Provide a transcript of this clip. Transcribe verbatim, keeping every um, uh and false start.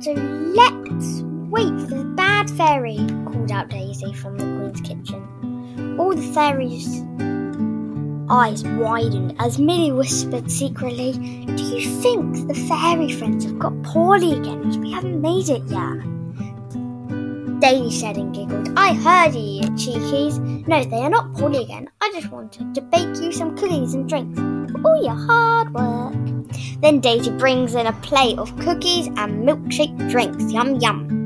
So let's wait for the bad fairy, called out Daisy from the Queen's kitchen. All the fairies' eyes widened as Millie whispered secretly, "Do you think the fairy friends have got poorly again as we haven't made it yet?" Daisy said and giggled, "I heard you, you cheekies. No, they are not poorly again. I just wanted to bake you some cookies and drinks for all your hard work." Then Daisy brings in a plate of cookies and milkshake drinks. Yum, yum.